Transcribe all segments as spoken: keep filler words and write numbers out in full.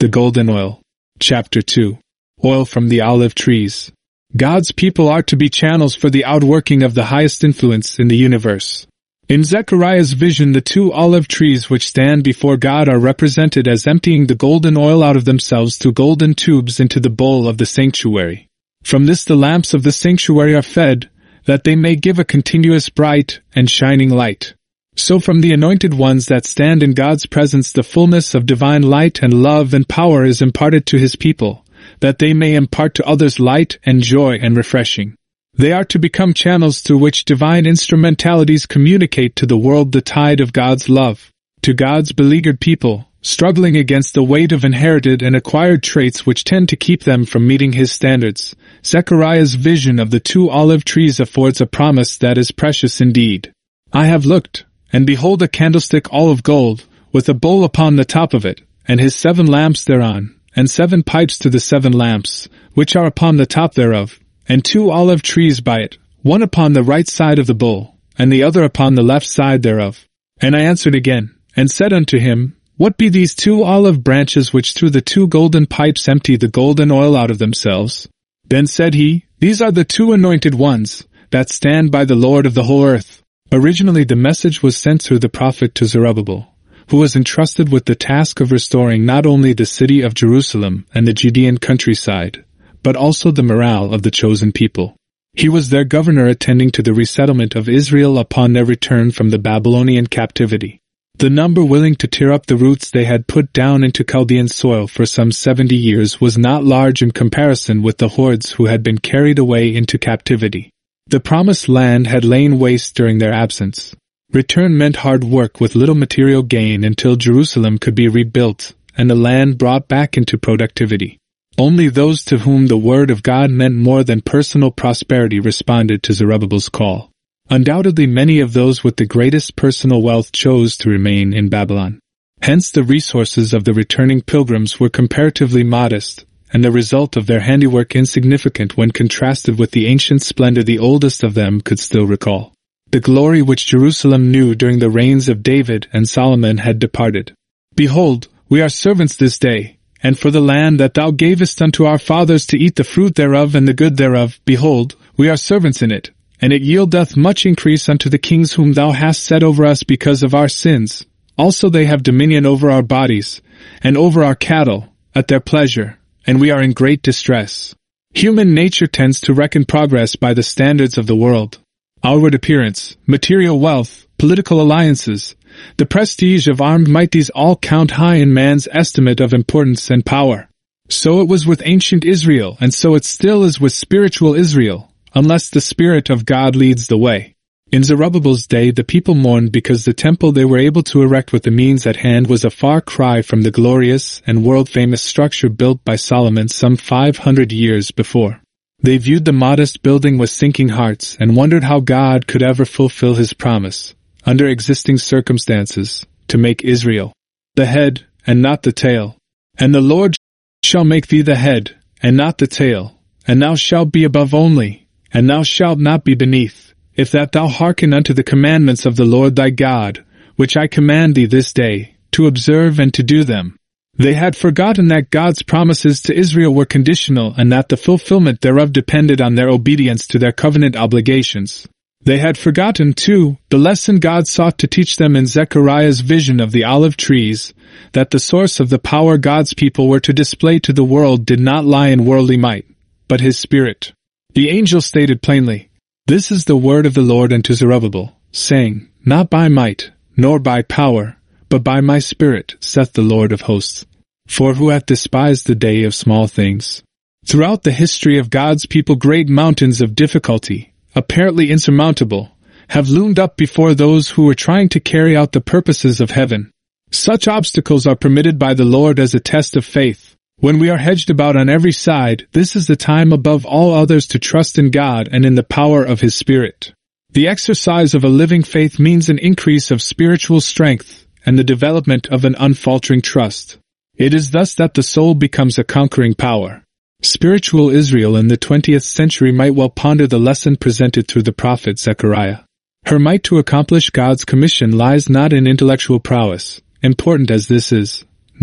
The golden oil. Chapter two. Oil from the olive trees. God's people are to be channels for the outworking of the highest influence in the universe. In Zechariah's vision, the two olive trees which stand before God are represented as emptying the golden oil out of themselves through golden tubes into the bowl of the sanctuary. From this the lamps of the sanctuary are fed, that they may give a continuous bright and shining light. So from the anointed ones that stand in God's presence the fullness of divine light and love and power is imparted to His people, that they may impart to others light and joy and refreshing. They are to become channels through which divine instrumentalities communicate to the world the tide of God's love. To God's beleaguered people, struggling against the weight of inherited and acquired traits which tend to keep them from meeting His standards, Zechariah's vision of the two olive trees affords a promise that is precious indeed. I have looked, and behold a candlestick all of gold, with a bowl upon the top of it, and his seven lamps thereon, and seven pipes to the seven lamps, which are upon the top thereof, and two olive trees by it, one upon the right side of the bowl, and the other upon the left side thereof. And I answered again, and said unto him, What be these two olive branches which through the two golden pipes empty the golden oil out of themselves? Then said he, These are the two anointed ones, that stand by the Lord of the whole earth. Originally the message was sent through the prophet to Zerubbabel, who was entrusted with the task of restoring not only the city of Jerusalem and the Judean countryside, but also the morale of the chosen people. He was their governor attending to the resettlement of Israel upon their return from the Babylonian captivity. The number willing to tear up the roots they had put down into Chaldean soil for some seventy years was not large in comparison with the hordes who had been carried away into captivity. The promised land had lain waste during their absence. Return meant hard work with little material gain until Jerusalem could be rebuilt and the land brought back into productivity. Only those to whom the word of God meant more than personal prosperity responded to Zerubbabel's call. Undoubtedly many of those with the greatest personal wealth chose to remain in Babylon. Hence the resources of the returning pilgrims were comparatively modest, and the result of their handiwork insignificant when contrasted with the ancient splendor the oldest of them could still recall. The glory which Jerusalem knew during the reigns of David and Solomon had departed. Behold, we are servants this day, and for the land that thou gavest unto our fathers to eat the fruit thereof and the good thereof, behold, we are servants in it, and it yieldeth much increase unto the kings whom thou hast set over us because of our sins. Also they have dominion over our bodies, and over our cattle, at their pleasure, and we are in great distress. Human nature tends to reckon progress by the standards of the world. Outward appearance, material wealth, political alliances, the prestige of armed might, these all count high in man's estimate of importance and power. So it was with ancient Israel, and so it still is with spiritual Israel, unless the Spirit of God leads the way. In Zerubbabel's day the people mourned because the temple they were able to erect with the means at hand was a far cry from the glorious and world-famous structure built by Solomon some five hundred years before. They viewed the modest building with sinking hearts and wondered how God could ever fulfill His promise, under existing circumstances, to make Israel the head and not the tail. And the Lord shall make thee the head and not the tail, and thou shalt be above only, and thou shalt not be beneath, if that thou hearken unto the commandments of the Lord thy God, which I command thee this day, to observe and to do them. They had forgotten that God's promises to Israel were conditional and that the fulfillment thereof depended on their obedience to their covenant obligations. They had forgotten, too, the lesson God sought to teach them in Zechariah's vision of the olive trees, that the source of the power God's people were to display to the world did not lie in worldly might, but His Spirit. The angel stated plainly, This is the word of the Lord unto Zerubbabel, saying, Not by might, nor by power, but by my Spirit, saith the Lord of hosts. For who hath despised the day of small things? Throughout the history of God's people great mountains of difficulty, apparently insurmountable, have loomed up before those who were trying to carry out the purposes of heaven. Such obstacles are permitted by the Lord as a test of faith. When we are hedged about on every side, this is the time above all others to trust in God and in the power of His Spirit. The exercise of a living faith means an increase of spiritual strength and the development of an unfaltering trust. It is thus that the soul becomes a conquering power. Spiritual Israel in the twentieth century might well ponder the lesson presented through the prophet Zechariah. Her might to accomplish God's commission lies not in intellectual prowess, important as this is,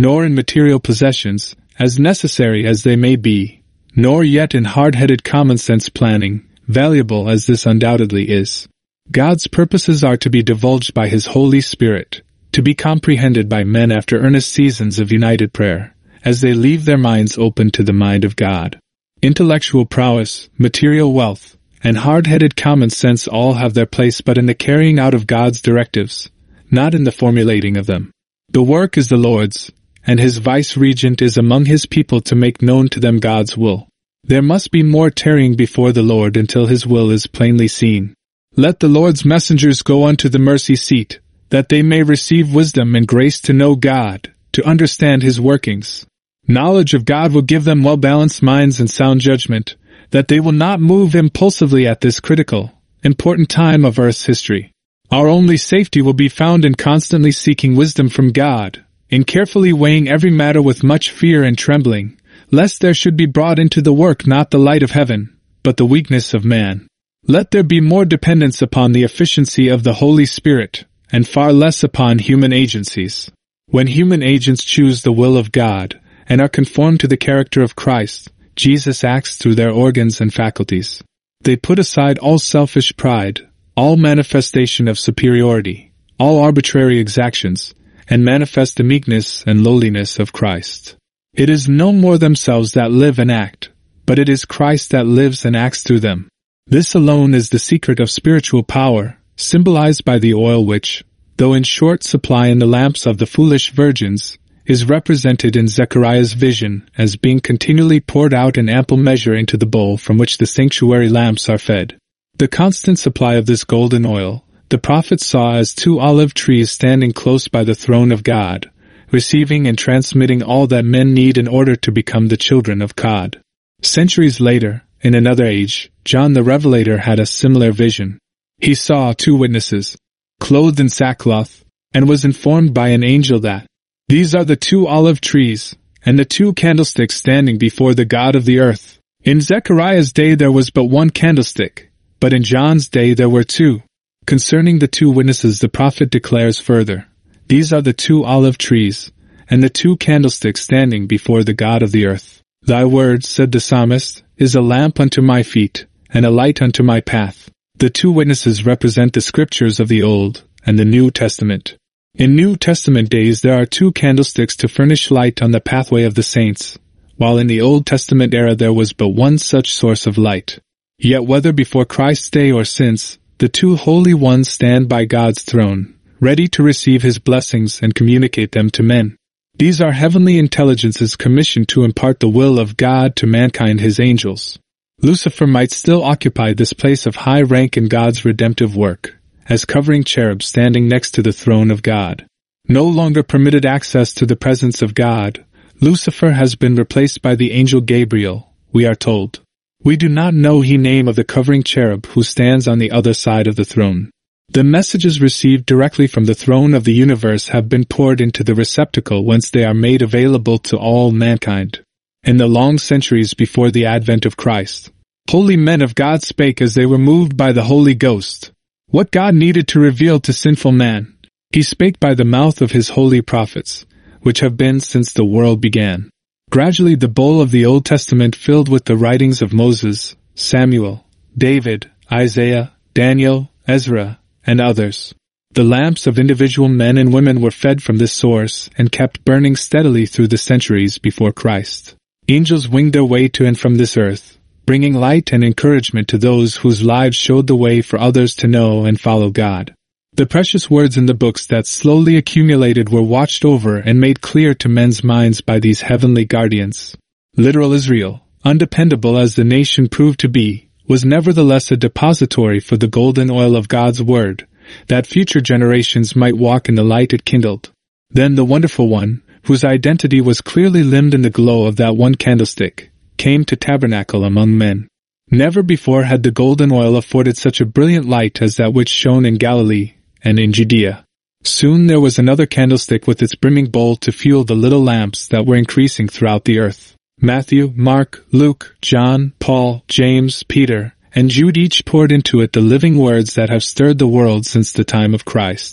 nor in material possessions, as necessary as they may be, nor yet in hard-headed common-sense planning, valuable as this undoubtedly is. God's purposes are to be divulged by His Holy Spirit, to be comprehended by men after earnest seasons of united prayer, as they leave their minds open to the mind of God. Intellectual prowess, material wealth, and hard-headed common sense all have their place but in the carrying out of God's directives, not in the formulating of them. The work is the Lord's, and His vice-regent is among His people to make known to them God's will. There must be more tarrying before the Lord until His will is plainly seen. Let the Lord's messengers go unto the mercy seat, that they may receive wisdom and grace to know God, to understand His workings. Knowledge of God will give them well-balanced minds and sound judgment, that they will not move impulsively at this critical, important time of earth's history. Our only safety will be found in constantly seeking wisdom from God, in carefully weighing every matter with much fear and trembling, lest there should be brought into the work not the light of heaven, but the weakness of man. Let there be more dependence upon the efficiency of the Holy Spirit, and far less upon human agencies. When human agents choose the will of God, and are conformed to the character of Christ, Jesus acts through their organs and faculties. They put aside all selfish pride, all manifestation of superiority, all arbitrary exactions, and manifest the meekness and lowliness of Christ. It is no more themselves that live and act, but it is Christ that lives and acts through them. This alone is the secret of spiritual power, symbolized by the oil which, though in short supply in the lamps of the foolish virgins, is represented in Zechariah's vision as being continually poured out in ample measure into the bowl from which the sanctuary lamps are fed. The constant supply of this golden oil, the prophet saw as two olive trees standing close by the throne of God, receiving and transmitting all that men need in order to become the children of God. Centuries later, in another age, John the Revelator had a similar vision. He saw two witnesses, clothed in sackcloth, and was informed by an angel that, "These are the two olive trees, and the two candlesticks standing before the God of the earth." In Zechariah's day there was but one candlestick, but in John's day there were two. Concerning the two witnesses the prophet declares further, "These are the two olive trees, and the two candlesticks standing before the God of the earth. Thy word," said the psalmist, "is a lamp unto my feet, and a light unto my path." The two witnesses represent the scriptures of the Old and the New Testament. In New Testament days there are two candlesticks to furnish light on the pathway of the saints, while in the Old Testament era there was but one such source of light. Yet whether before Christ's day or since, the two holy ones stand by God's throne, ready to receive His blessings and communicate them to men. These are heavenly intelligences commissioned to impart the will of God to mankind, His angels. Lucifer might still occupy this place of high rank in God's redemptive work, as covering cherub standing next to the throne of God. No longer permitted access to the presence of God, Lucifer has been replaced by the angel Gabriel, we are told. We do not know the name of the covering cherub who stands on the other side of the throne. The messages received directly from the throne of the universe have been poured into the receptacle whence they are made available to all mankind. In the long centuries before the advent of Christ, holy men of God spake as they were moved by the Holy Ghost. What God needed to reveal to sinful man, He spake by the mouth of His holy prophets, which have been since the world began. Gradually the bowl of the Old Testament filled with the writings of Moses, Samuel, David, Isaiah, Daniel, Ezra, and others. The lamps of individual men and women were fed from this source and kept burning steadily through the centuries before Christ. Angels winged their way to and from this earth, bringing light and encouragement to those whose lives showed the way for others to know and follow God. The precious words in the books that slowly accumulated were watched over and made clear to men's minds by these heavenly guardians. Literal Israel, undependable as the nation proved to be, was nevertheless a depository for the golden oil of God's word, that future generations might walk in the light it kindled. Then the wonderful one, whose identity was clearly limned in the glow of that one candlestick, came to tabernacle among men. Never before had the golden oil afforded such a brilliant light as that which shone in Galilee and in Judea. Soon there was another candlestick with its brimming bowl to fuel the little lamps that were increasing throughout the earth. Matthew, Mark, Luke, John, Paul, James, Peter, and Jude each poured into it the living words that have stirred the world since the time of Christ.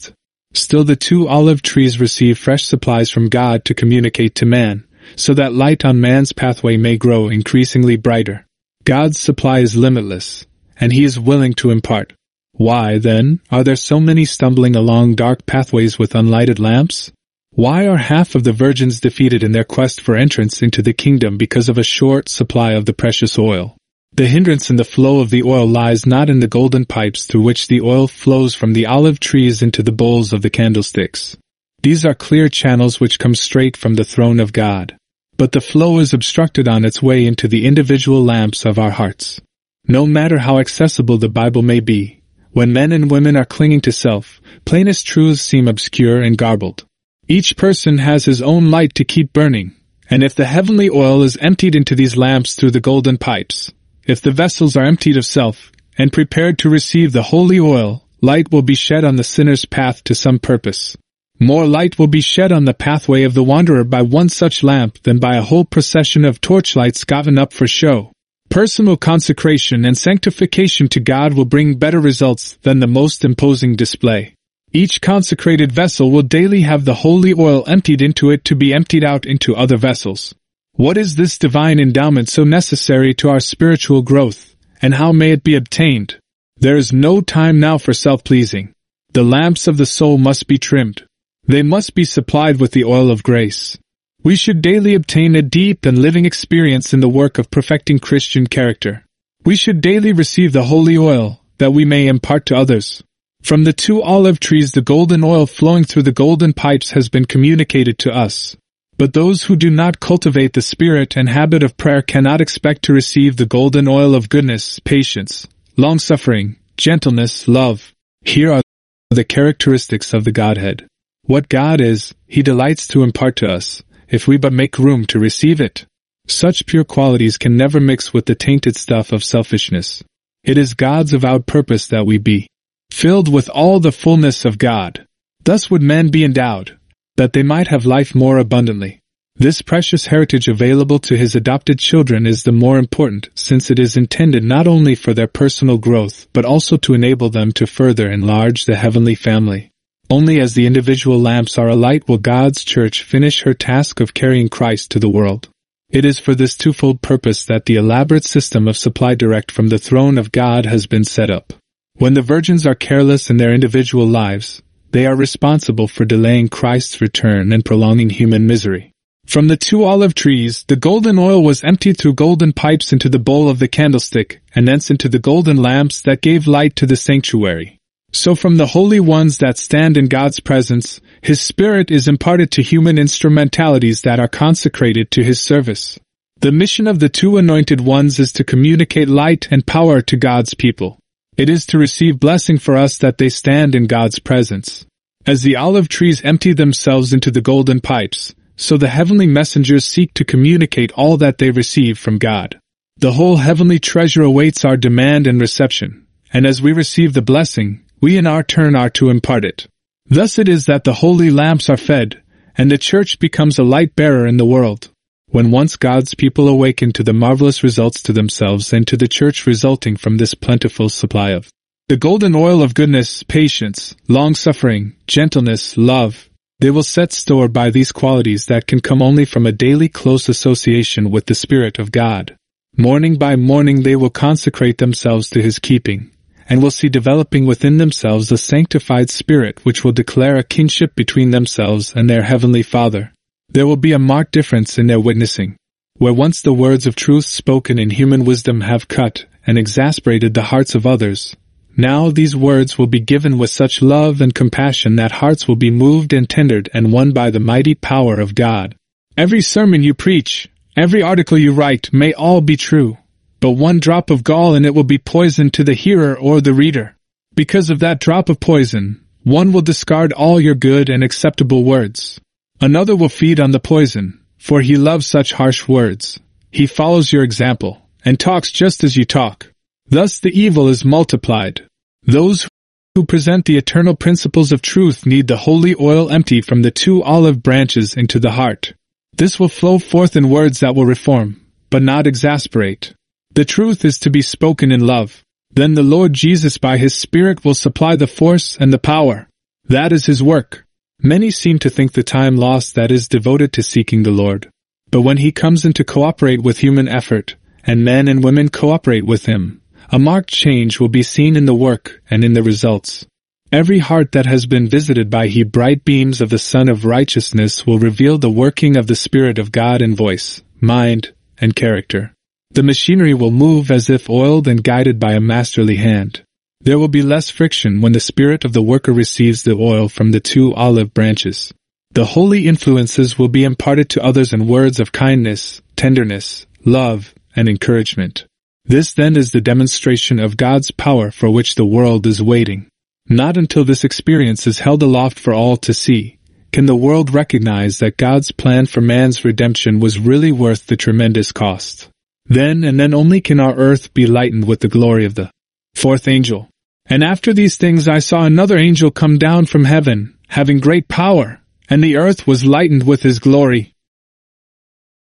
Still the two olive trees receive fresh supplies from God to communicate to man, so that light on man's pathway may grow increasingly brighter. God's supply is limitless, and He is willing to impart. Why, then, are there so many stumbling along dark pathways with unlighted lamps? Why are half of the virgins defeated in their quest for entrance into the kingdom because of a short supply of the precious oil? The hindrance in the flow of the oil lies not in the golden pipes through which the oil flows from the olive trees into the bowls of the candlesticks. These are clear channels which come straight from the throne of God. But the flow is obstructed on its way into the individual lamps of our hearts. No matter how accessible the Bible may be, when men and women are clinging to self, plainest truths seem obscure and garbled. Each person has his own light to keep burning, and if the heavenly oil is emptied into these lamps through the golden pipes, if the vessels are emptied of self, and prepared to receive the holy oil, light will be shed on the sinner's path to some purpose. More light will be shed on the pathway of the wanderer by one such lamp than by a whole procession of torchlights gotten up for show. Personal consecration and sanctification to God will bring better results than the most imposing display. Each consecrated vessel will daily have the holy oil emptied into it to be emptied out into other vessels. What is this divine endowment so necessary to our spiritual growth, and how may it be obtained? There is no time now for self-pleasing. The lamps of the soul must be trimmed. They must be supplied with the oil of grace. We should daily obtain a deep and living experience in the work of perfecting Christian character. We should daily receive the holy oil, that we may impart to others. From the two olive trees the golden oil flowing through the golden pipes has been communicated to us. But those who do not cultivate the spirit and habit of prayer cannot expect to receive the golden oil of goodness, patience, long-suffering, gentleness, love. Here are the characteristics of the Godhead. What God is, He delights to impart to us, if we but make room to receive it. Such pure qualities can never mix with the tainted stuff of selfishness. It is God's avowed purpose that we be filled with all the fullness of God. Thus would men be endowed, that they might have life more abundantly. This precious heritage available to His adopted children is the more important, since it is intended not only for their personal growth, but also to enable them to further enlarge the heavenly family. Only as the individual lamps are alight will God's church finish her task of carrying Christ to the world. It is for this twofold purpose that the elaborate system of supply direct from the throne of God has been set up. When the virgins are careless in their individual lives, they are responsible for delaying Christ's return and prolonging human misery. From the two olive trees, the golden oil was emptied through golden pipes into the bowl of the candlestick, and thence into the golden lamps that gave light to the sanctuary. So from the holy ones that stand in God's presence, His Spirit is imparted to human instrumentalities that are consecrated to His service. The mission of the two anointed ones is to communicate light and power to God's people. It is to receive blessing for us that they stand in God's presence. As the olive trees empty themselves into the golden pipes, so the heavenly messengers seek to communicate all that they receive from God. The whole heavenly treasure awaits our demand and reception, and as we receive the blessing, we in our turn are to impart it. Thus it is that the holy lamps are fed, and the church becomes a light bearer in the world. When once God's people awaken to the marvelous results to themselves and to the church resulting from this plentiful supply of the golden oil of goodness, patience, long-suffering, gentleness, love, they will set store by these qualities that can come only from a daily close association with the Spirit of God. Morning by morning they will consecrate themselves to His keeping, and will see developing within themselves a sanctified spirit which will declare a kinship between themselves and their Heavenly Father. There will be a marked difference in their witnessing. Where once the words of truth spoken in human wisdom have cut and exasperated the hearts of others, now these words will be given with such love and compassion that hearts will be moved and tendered and won by the mighty power of God. Every sermon you preach, every article you write may all be true, but one drop of gall in it will be poison to the hearer or the reader. Because of that drop of poison, one will discard all your good and acceptable words. Another will feed on the poison, for he loves such harsh words. He follows your example, and talks just as you talk. Thus the evil is multiplied. Those who present the eternal principles of truth need the holy oil empty from the two olive branches into the heart. This will flow forth in words that will reform, but not exasperate. The truth is to be spoken in love. Then the Lord Jesus by His Spirit will supply the force and the power. That is his work. Many seem to think the time lost that is devoted to seeking the Lord. But when he comes in to cooperate with human effort, and men and women cooperate with him, a marked change will be seen in the work and in the results. Every heart that has been visited by he bright beams of the Sun of Righteousness will reveal the working of the Spirit of God in voice, mind, and character. The machinery will move as if oiled and guided by a masterly hand. There will be less friction when the spirit of the worker receives the oil from the two olive branches. The holy influences will be imparted to others in words of kindness, tenderness, love, and encouragement. This then is the demonstration of God's power for which the world is waiting. Not until this experience is held aloft for all to see, can the world recognize that God's plan for man's redemption was really worth the tremendous cost. Then and then only can our earth be lightened with the glory of the fourth angel. And after these things I saw another angel come down from heaven, having great power, and the earth was lightened with his glory.